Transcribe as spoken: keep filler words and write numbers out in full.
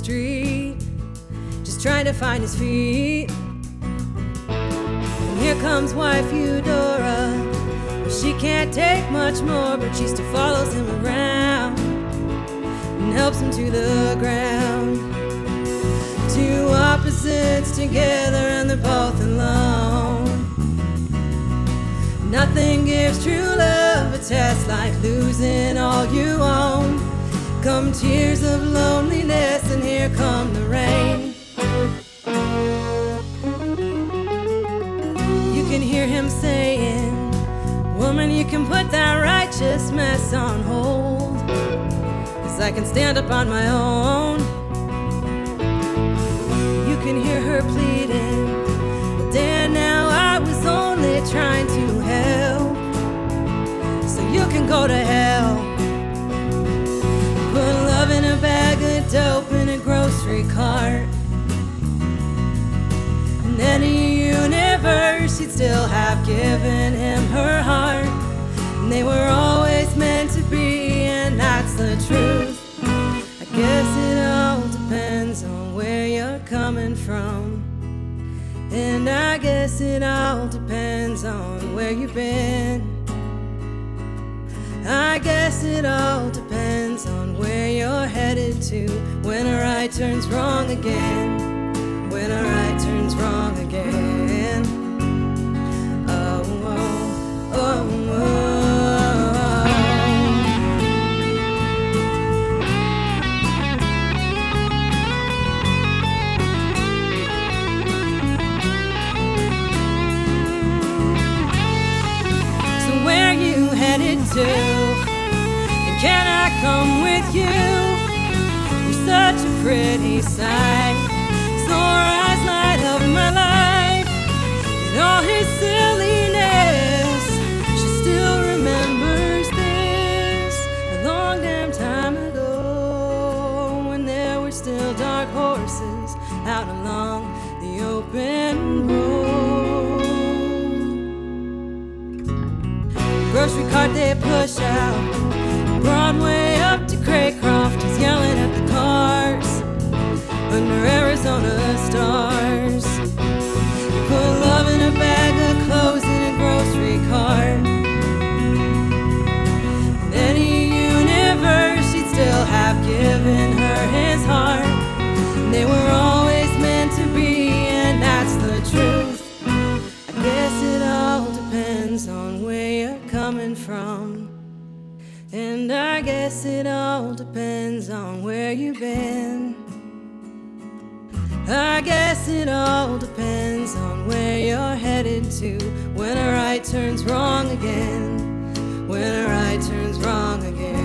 street, just trying to find his feet. And here comes wife Eudora. She can't take much more, but she still follows him around and helps him to the ground. Two opposites together and they're both alone. Nothing gives true love a test like losing all you own. Come tears of loneliness and here come the rain. You can hear him saying, woman, you can put that righteous mess on hold, 'cause I can stand up on my own. You can hear her pleading, Dan, now I was only trying to help, so you can go to hell. Put love in a bag of dope in a grocery cart. In any universe, she'd still have given him her heart. And they were always meant to be, and that's the truth. I guess it all depends on where you're coming from. And I guess it all depends on where you've been. I guess it all depends on where you're headed to when a right turns wrong again. When a right turns wrong again. Oh, oh, oh, oh. So where you headed to? And can I come with you? You're such a pretty sight. Sore eyes light up my life. And all his silliness, she still remembers this. A long damn time ago, when there were still dark horses out along the open road. Grocery cart they push out, Broadway up to Craycroft, he's yelling at the cars under Arizona stars. Put love in a bag of clothes in a grocery cart. In any universe, he'd still have given her his heart. And they were always meant to be, and that's the truth. I guess it all depends on where you're coming from. And I guess it all depends on where you've been. I guess it all depends on where you're headed to when a right turns wrong again. When a right turns wrong again.